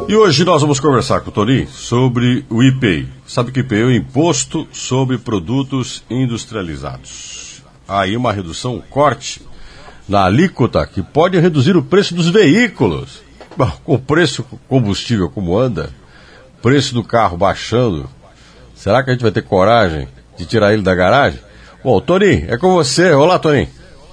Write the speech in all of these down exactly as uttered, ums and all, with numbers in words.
E hoje nós vamos conversar com o Toninho sobre o I P I. Sabe que o I P I é o Imposto sobre Produtos Industrializados. Há aí uma redução, um corte na alíquota que pode reduzir o preço dos veículos. Bom, com o preço do combustível como anda, preço do carro baixando, será que a gente vai ter coragem de tirar ele da garagem? Bom, Toninho, é com você. Olá, Toninho.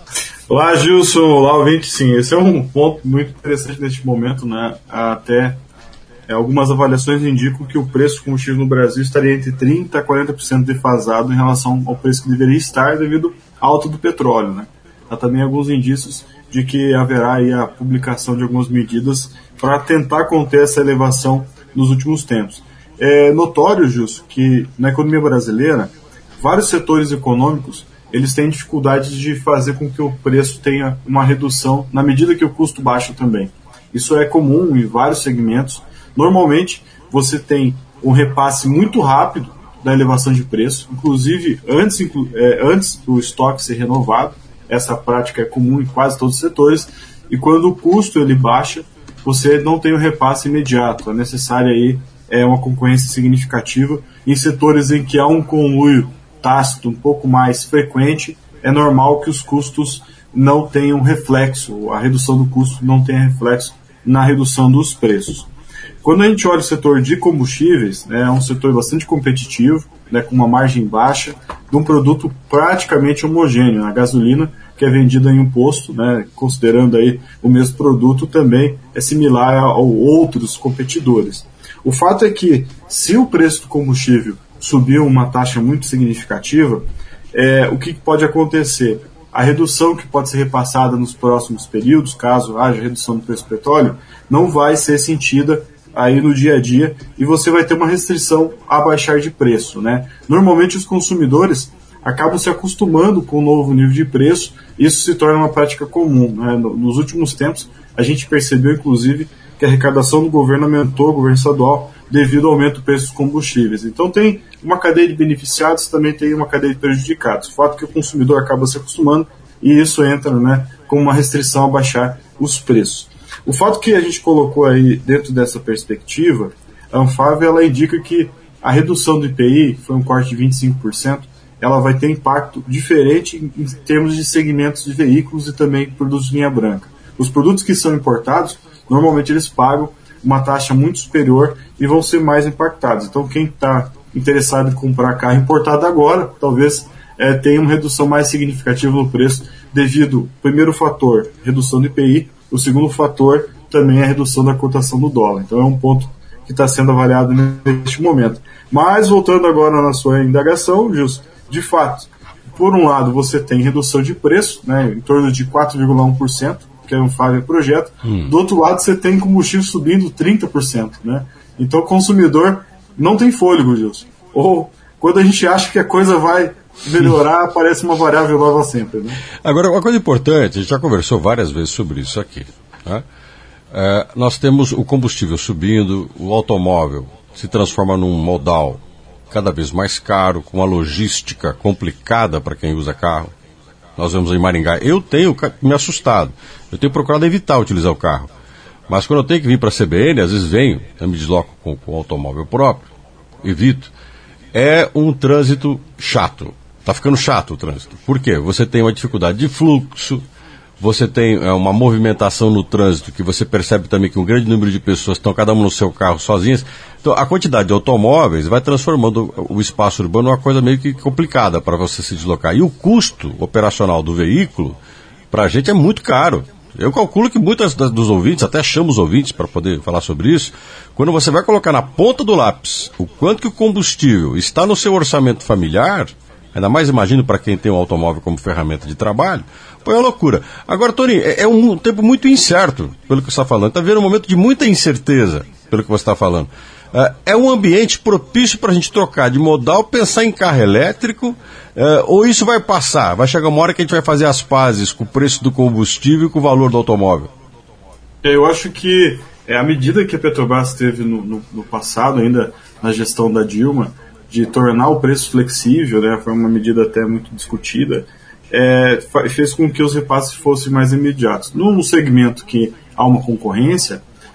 Olá, Gilson. Olá, ouvinte. Sim, esse é um ponto muito interessante neste momento, né? Até é, algumas avaliações indicam que o preço do combustível no Brasil estaria entre trinta por cento a quarenta por cento defasado em relação ao preço que deveria estar devido à alta do petróleo, né? Há também alguns indícios de que haverá aí a publicação de algumas medidas para tentar conter essa elevação nos últimos tempos. É notório, Gilson, que na economia brasileira, vários setores econômicos eles têm dificuldade de fazer com que o preço tenha uma redução na medida que o custo baixa também. Isso é comum em vários segmentos. Normalmente, você tem um repasse muito rápido da elevação de preço, inclusive antes, inclu- é, antes do estoque ser renovado. Essa prática é comum em quase todos os setores. E quando o custo ele baixa, você não tem o repasse imediato. É necessária aí é, uma concorrência significativa. Em setores em que há um conluio tácito um pouco mais frequente, é normal que os custos não tenham reflexo, a redução do custo não tenha reflexo na redução dos preços. Quando a gente olha o setor de combustíveis, né, é um setor bastante competitivo, né, com uma margem baixa, de um produto praticamente homogêneo. A gasolina, que é vendida em um posto, né, considerando aí o mesmo produto, também é similar a, a outros competidores. O fato é que, se o preço do combustível subiu uma taxa muito significativa, é, o que pode acontecer? A redução que pode ser repassada nos próximos períodos, caso haja redução do preço do petróleo, não vai ser sentida aí no dia a dia e você vai ter uma restrição a baixar de preço, né? Normalmente os consumidores acabam se acostumando com o novo nível de preço e isso se torna uma prática comum, né? Nos últimos tempos, a gente percebeu, inclusive, que a arrecadação do governo aumentou, o governo estadual, devido ao aumento do preço dos combustíveis. Então tem uma cadeia de beneficiados, também tem uma cadeia de prejudicados. O fato é que o consumidor acaba se acostumando e isso entra, né, como uma restrição a baixar os preços. O fato que a gente colocou aí dentro dessa perspectiva, a Anfávia ela indica que a redução do I P I, foi um corte de vinte e cinco por cento, ela vai ter impacto diferente em, em termos de segmentos de veículos e também produtos de linha branca. Os produtos que são importados, normalmente eles pagam uma taxa muito superior e vão ser mais impactados. Então, quem está interessado em comprar carro importado agora, talvez é, tenha uma redução mais significativa no preço devido, primeiro fator, redução do I P I, o segundo fator também é a redução da cotação do dólar. Então, é um ponto que está sendo avaliado neste momento. Mas, voltando agora na sua indagação, Gilson, de fato, por um lado, você tem redução de preço, né, em torno de quatro vírgula um por cento, que é um Anfávia projeto. Hum. Do outro lado, você tem combustível subindo trinta por cento, né? Então, o consumidor não tem fôlego, Gilson. Ou, quando a gente acha que a coisa vai melhorar, aparece uma variável nova sempre, né? Agora, uma coisa importante, a gente já conversou várias vezes sobre isso aqui, né? É, nós temos o combustível subindo, o automóvel se transforma num modal cada vez mais caro, com uma logística complicada para quem usa carro. Nós vemos em Maringá. Eu tenho me assustado. Eu tenho procurado evitar utilizar o carro. Mas quando eu tenho que vir para a C B N, às vezes venho, eu me desloco com, com o automóvel próprio, evito. É um trânsito chato. Está ficando chato o trânsito. Por quê? Você tem uma dificuldade de fluxo, você tem é, uma movimentação no trânsito que você percebe também que um grande número de pessoas estão cada uma no seu carro sozinhas. Então, a quantidade de automóveis vai transformando o espaço urbano numa coisa meio que complicada para você se deslocar. E o custo operacional do veículo, para a gente, é muito caro. Eu calculo que muitos dos ouvintes, até chamo os ouvintes para poder falar sobre isso, quando você vai colocar na ponta do lápis o quanto que o combustível está no seu orçamento familiar, ainda mais imagino para quem tem um automóvel como ferramenta de trabalho, pô, é uma loucura. Agora, Toninho, é, é um tempo muito incerto, pelo que você está falando. Está vendo um momento de muita incerteza, pelo que você está falando. É um ambiente propício para a gente trocar de modal, pensar em carro elétrico, é, ou isso vai passar? Vai chegar uma hora que a gente vai fazer as pazes com o preço do combustível e com o valor do automóvel? Eu acho que é, a medida que a Petrobras teve no, no, no passado, ainda na gestão da Dilma, de tornar o preço flexível, né, foi uma medida até muito discutida, é, fez com que os repasses fossem mais imediatos. Num segmento que há uma concorrência,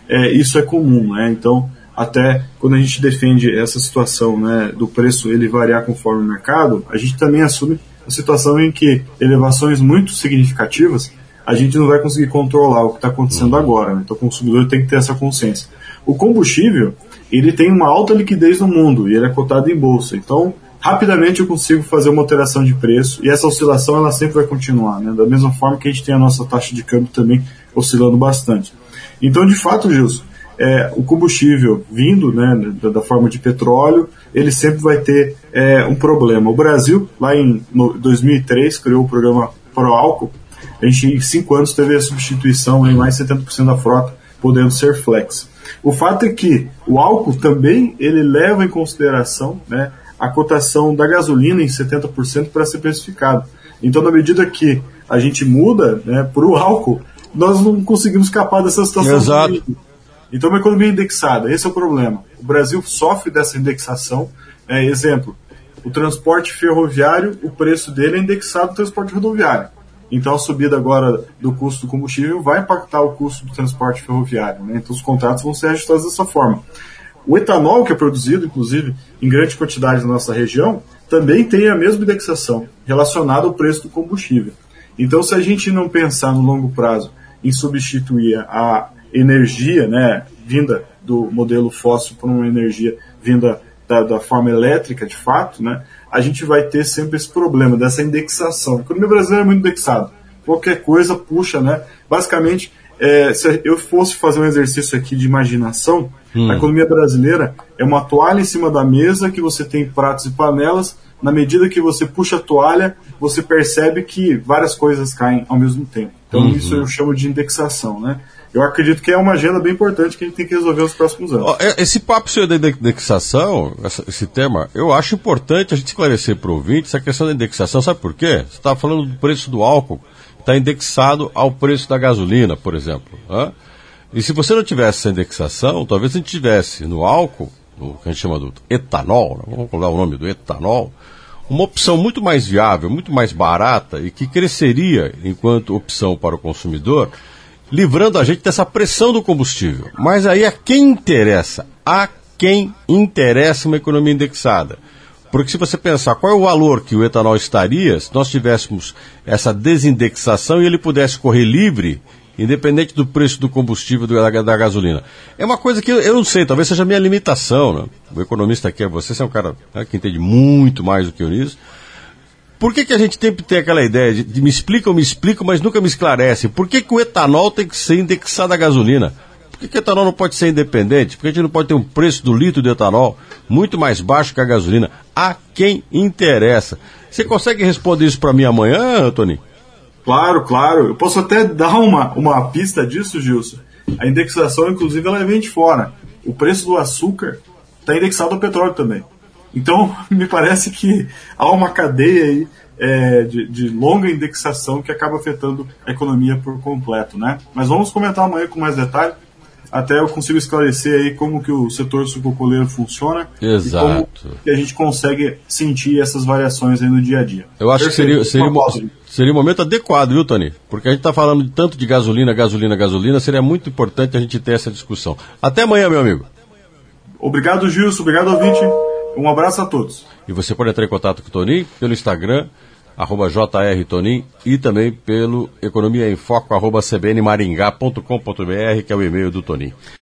é, isso é comum, né? Então, até quando a gente defende essa situação, né, do preço ele variar conforme o mercado, a gente também assume a situação em que elevações muito significativas a gente não vai conseguir controlar o que está acontecendo agora, né? Então o consumidor tem que ter essa consciência. O combustível, ele tem uma alta liquidez no mundo e ele é cotado em bolsa, então rapidamente eu consigo fazer uma alteração de preço e essa oscilação ela sempre vai continuar, né? Da mesma forma que a gente tem a nossa taxa de câmbio também oscilando bastante. Então, de fato, Gilson, é, o combustível vindo, né, da, da forma de petróleo, ele sempre vai ter é, um problema. O Brasil, lá em no, dois mil e três, criou o programa Proálcool. A gente, em cinco anos, teve a substituição em mais de setenta por cento da frota, podendo ser flex. O fato é que o álcool também ele leva em consideração, né, a cotação da gasolina em setenta por cento para ser precificado. Então, na medida que a gente muda, né, para o álcool, nós não conseguimos escapar dessa situação. Exato. Então, uma economia indexada, esse é o problema. O Brasil sofre dessa indexação. É, exemplo, o transporte ferroviário, o preço dele é indexado no transporte rodoviário. Então, a subida agora do custo do combustível vai impactar o custo do transporte ferroviário, né? Então, os contratos vão ser ajustados dessa forma. O etanol, que é produzido, inclusive, em grande quantidade na nossa região, também tem a mesma indexação relacionada ao preço do combustível. Então, se a gente não pensar no longo prazo em substituir a energia, né, vinda do modelo fóssil por uma energia vinda da, da forma elétrica, de fato, né, a gente vai ter sempre esse problema dessa indexação. A economia brasileira é muito indexada. Qualquer coisa puxa, né? Basicamente, é, se eu fosse fazer um exercício aqui de imaginação, hum. a economia brasileira é uma toalha em cima da mesa que você tem pratos e panelas. Na medida que você puxa a toalha, você percebe que várias coisas caem ao mesmo tempo. Então, uhum. isso eu chamo de indexação, né? Eu acredito que é uma agenda bem importante que a gente tem que resolver nos próximos anos. Esse papo seu da indexação, esse tema, eu acho importante a gente esclarecer para o ouvinte essa questão da indexação. Sabe por quê? Você estava falando do preço do álcool, está indexado ao preço da gasolina, por exemplo. Né? E se você não tivesse essa indexação, talvez a gente tivesse no álcool, o que a gente chama do etanol, né? Vamos colocar o nome do etanol, uma opção muito mais viável, muito mais barata e que cresceria enquanto opção para o consumidor, livrando a gente dessa pressão do combustível. Mas aí a quem interessa? A quem interessa uma economia indexada? Porque se você pensar qual é o valor que o etanol estaria se nós tivéssemos essa desindexação e ele pudesse correr livre, independente do preço do combustível da, da gasolina. É uma coisa que eu, eu não sei, talvez seja a minha limitação, né? O economista aqui é você, você é um cara, né, que entende muito mais do que eu nisso. Por que que a gente sempre tem aquela ideia de, de me explica ou me explica, mas nunca me esclarece? Por que que o etanol tem que ser indexado à gasolina? Por que que o etanol não pode ser independente? Por que a gente não pode ter um preço do litro de etanol muito mais baixo que a gasolina? A quem interessa? Você consegue responder isso para mim amanhã, Antônio? Claro, claro. Eu posso até dar uma, uma pista disso, Gilson. A indexação, inclusive, ela vem de fora. O preço do açúcar está indexado ao petróleo também. Então, me parece que há uma cadeia aí, é, de, de longa indexação que acaba afetando a economia por completo, né? Mas vamos comentar amanhã com mais detalhe. Até eu consigo esclarecer aí como que o setor sucrocoleiro funciona. Exato. E como que a gente consegue sentir essas variações aí no dia a dia. Eu acho Perfeito. que seria, seria, seria um momento adequado, viu, Tony? Porque a gente está falando tanto de gasolina, gasolina, gasolina, seria muito importante a gente ter essa discussão. Até amanhã, meu amigo. Obrigado, Gilson. Obrigado, ouvinte. Um abraço a todos. E você pode entrar em contato com o Toninho pelo Instagram, arroba jrtonin, e também pelo economia em foco, arroba cbnmaringá ponto com ponto br, que é o e-mail do Toninho.